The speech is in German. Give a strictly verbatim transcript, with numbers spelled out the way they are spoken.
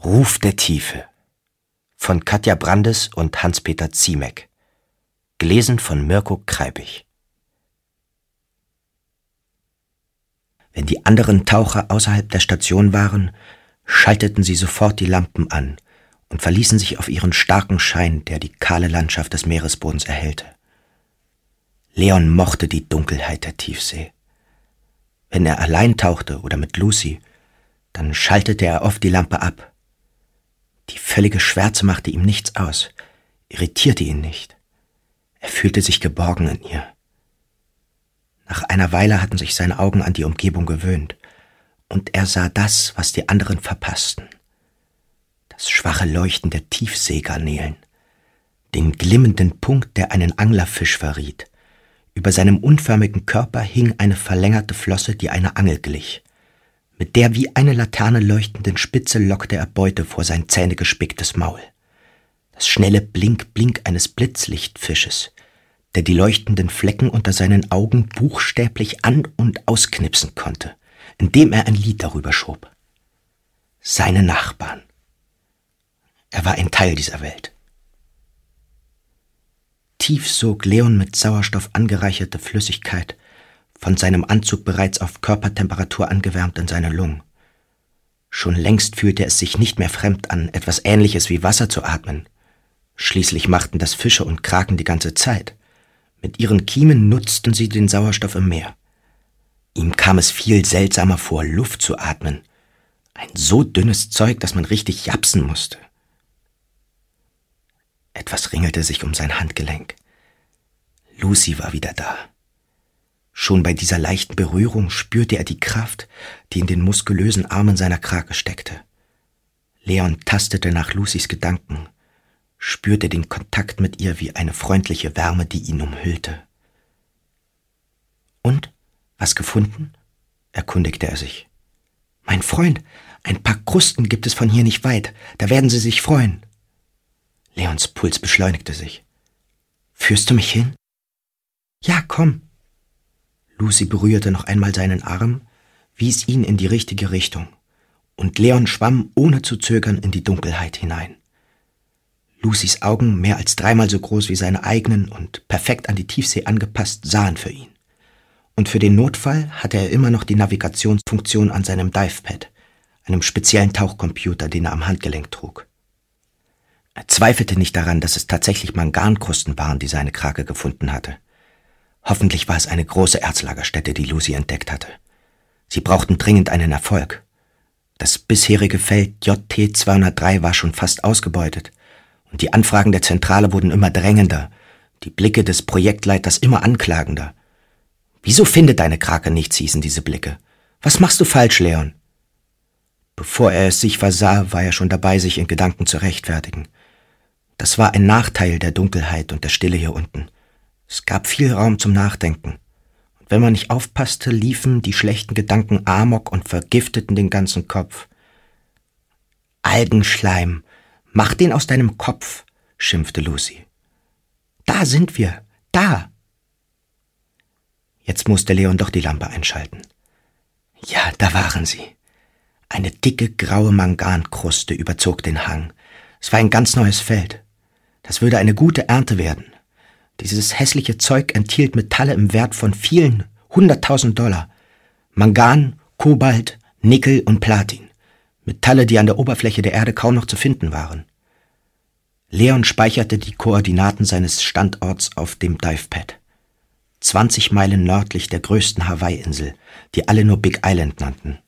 Ruf der Tiefe von Katja Brandes und Hans-Peter Ziemek. Gelesen von Mirko Kreibich. Wenn die anderen Taucher außerhalb der Station waren, schalteten sie sofort die Lampen an und verließen sich auf ihren starken Schein, der die kahle Landschaft des Meeresbodens erhellte. Leon mochte die Dunkelheit der Tiefsee. Wenn er allein tauchte oder mit Lucy, dann schaltete er oft die Lampe ab. Die völlige Schwärze machte ihm nichts aus, irritierte ihn nicht. Er fühlte sich geborgen in ihr. Nach einer Weile hatten sich seine Augen an die Umgebung gewöhnt, und er sah das, was die anderen verpassten. Das schwache Leuchten der Tiefseegarnelen, den glimmenden Punkt, der einen Anglerfisch verriet. Über seinem unförmigen Körper hing eine verlängerte Flosse, die einer Angel glich. Mit der wie eine Laterne leuchtenden Spitze lockte er Beute vor sein zähnegespicktes Maul. Das schnelle Blink-Blink eines Blitzlichtfisches, der die leuchtenden Flecken unter seinen Augen buchstäblich an- und ausknipsen konnte, indem er ein Lied darüber schob. Seine Nachbarn. Er war ein Teil dieser Welt. Tief sog Leon mit Sauerstoff angereicherte Flüssigkeit, von seinem Anzug bereits auf Körpertemperatur angewärmt, in seine Lungen. Schon längst fühlte es sich nicht mehr fremd an, etwas Ähnliches wie Wasser zu atmen. Schließlich machten das Fische und Kraken die ganze Zeit. Mit ihren Kiemen nutzten sie den Sauerstoff im Meer. Ihm kam es viel seltsamer vor, Luft zu atmen. Ein so dünnes Zeug, dass man richtig japsen musste. Etwas ringelte sich um sein Handgelenk. Lucy war wieder da. Schon bei dieser leichten Berührung spürte er die Kraft, die in den muskulösen Armen seiner Krake steckte. Leon tastete nach Lucys Gedanken, spürte den Kontakt mit ihr wie eine freundliche Wärme, die ihn umhüllte. »Und? Was gefunden?« erkundigte er sich. »Mein Freund, ein paar Krusten gibt es von hier nicht weit, da werden Sie sich freuen.« Leons Puls beschleunigte sich. »Führst du mich hin?« »Ja, komm.« Lucy berührte noch einmal seinen Arm, wies ihn in die richtige Richtung, und Leon schwamm ohne zu zögern in die Dunkelheit hinein. Lucys Augen, mehr als dreimal so groß wie seine eigenen und perfekt an die Tiefsee angepasst, sahen für ihn. Und für den Notfall hatte er immer noch die Navigationsfunktion an seinem Divepad, einem speziellen Tauchcomputer, den er am Handgelenk trug. Er zweifelte nicht daran, dass es tatsächlich Mangankrusten waren, die seine Krake gefunden hatte. Hoffentlich war es eine große Erzlagerstätte, die Lucy entdeckt hatte. Sie brauchten dringend einen Erfolg. Das bisherige Feld J T zweihundertdrei war schon fast ausgebeutet, und die Anfragen der Zentrale wurden immer drängender, die Blicke des Projektleiters immer anklagender. »Wieso findet deine Krake nichts?« hießen diese Blicke. »Was machst du falsch, Leon?« Bevor er es sich versah, war er schon dabei, sich in Gedanken zu rechtfertigen. Das war ein Nachteil der Dunkelheit und der Stille hier unten. Es gab viel Raum zum Nachdenken. Und wenn man nicht aufpasste, liefen die schlechten Gedanken amok und vergifteten den ganzen Kopf. »Algenschleim, mach den aus deinem Kopf«, schimpfte Lucy. »Da sind wir, da!« Jetzt musste Leon doch die Lampe einschalten. Ja, da waren sie. Eine dicke, graue Mangankruste überzog den Hang. Es war ein ganz neues Feld. Das würde eine gute Ernte werden. Dieses hässliche Zeug enthielt Metalle im Wert von vielen, hunderttausend Dollar. Mangan, Kobalt, Nickel und Platin. Metalle, die an der Oberfläche der Erde kaum noch zu finden waren. Leon speicherte die Koordinaten seines Standorts auf dem Divepad. zwanzig Meilen nördlich der größten Hawaii-Insel, die alle nur Big Island nannten.